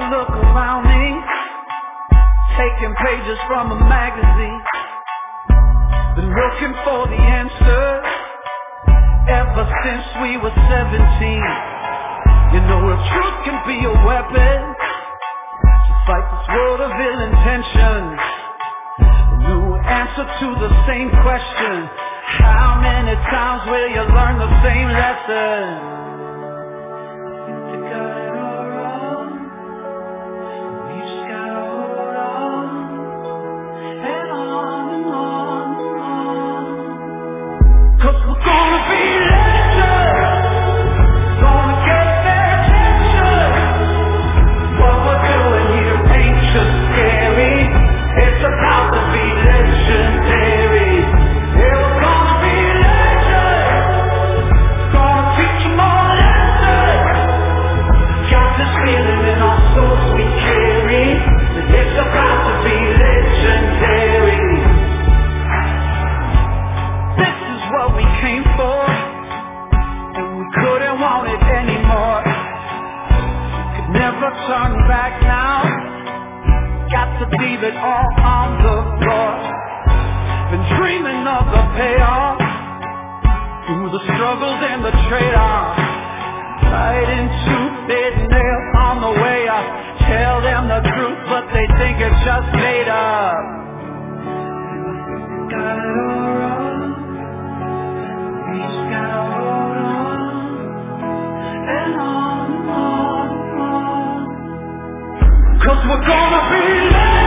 look around me, taking pages from a magazine. Been looking for the answer ever since we were 17. You know if truth can be a weapon to fight this world of ill intentions, a new answer to the same question: how many times will you learn the same lesson? You got it all wrong, you just gotta hold on, and on and on and on. 'Cause we're gonna be legends, gonna get their attention. What we're doing here ain't just scary, it's about to be legendary. Yeah, we're gonna be legends, gonna teach them all lessons. Got this feeling in our souls we carry, that it's about to be legendary. This is what we came for, and we couldn't want it anymore. Could never turn back now, got to leave it all on the floor. Been dreaming of the payoff, through the struggles and the trade-offs. Fighting tooth and nail on the way up. Tell them the truth, but they think it's just made up. Got it all wrong, we just gotta hold on, and on and on and on. 'Cause we're gonna be